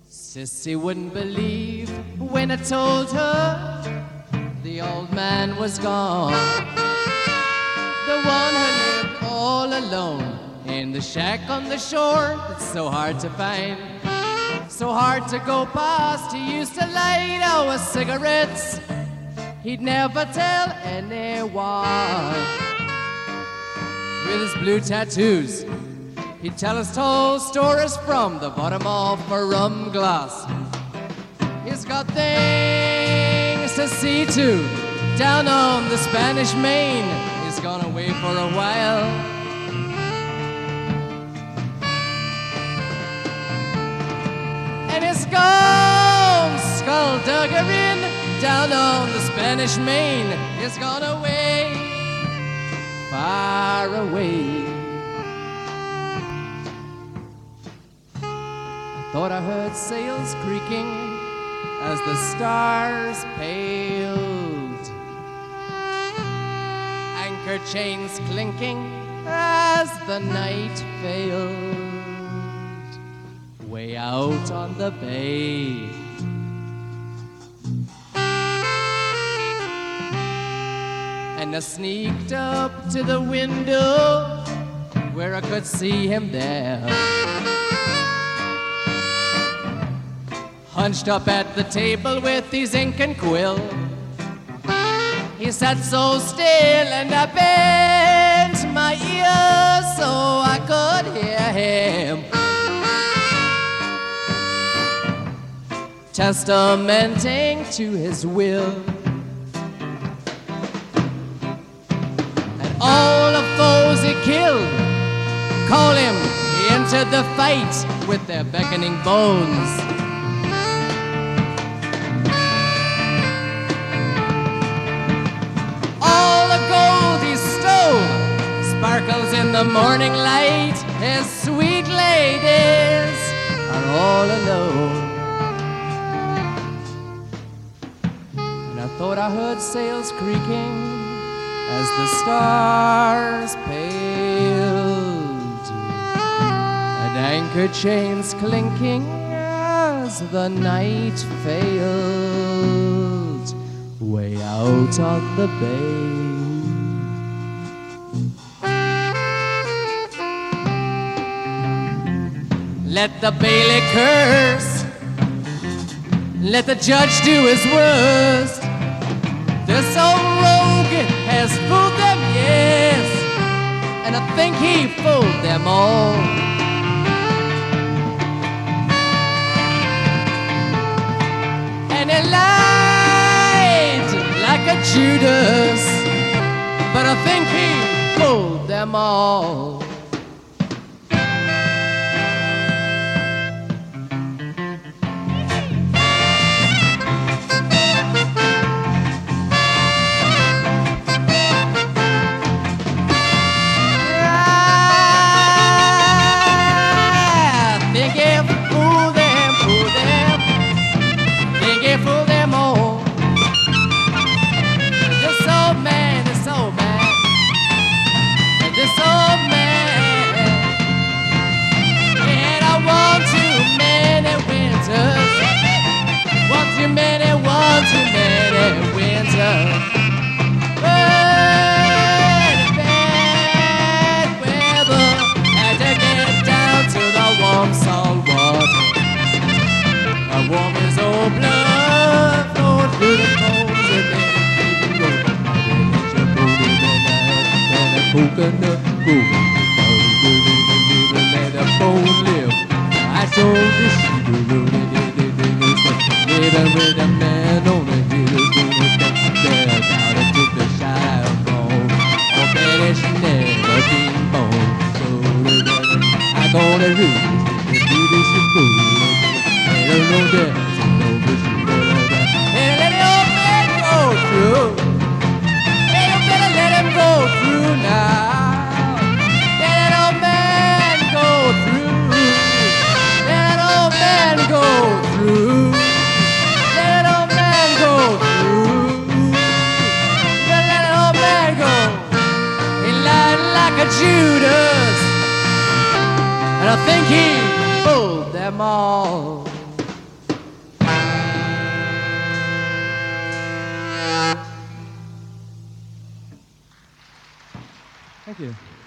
Sissy wouldn't believe when I told her the old man was gone. The one who lived all alone in the shack on the shore that's so hard to find, so hard to go past. He used to light our cigarettes, he'd never tell anyone. With his blue tattoos, he'd tell us tall stories from the bottom of a rum glass. He's got things to see to down on the Spanish Main. He's gone away for a while. And he's gone skullduggerin' down on the Spanish Main. He's gone away, far away. Thought I heard sails creaking as the stars paled, anchor chains clinking as the night failed, way out on the bay. And I sneaked up to the window where I could see him there, hunched up at the table with his ink and quill. He sat so still and I bent my ear so I could hear him testamenting to his will. And all the foes he killed, call him, he entered the fight with their beckoning bones. Sparkles in the morning light. His sweet ladies are all alone. And I thought I heard sails creaking as the stars paled, and anchor chains clinking as the night failed, way out on the bay. Let the bailiff curse, let the judge do his worst. This old rogue has fooled them, yes, and I think he fooled them all. And he lied like a Judas, but I think he fooled them all. Coconut, let a bone live. I told the sheep, living with a man on the hill, gonna take there down to the Shire bone. Oh, Betty, she never been born. So I gonna read the beauty fool. I don't know that, no, but she and let the old man go through. Hey, you better let him go through now. Let that old man go through. Let that old man go through. Let that old man go through. Let that old man go. He lied like a Judas, and I think he fooled them all. Thank you.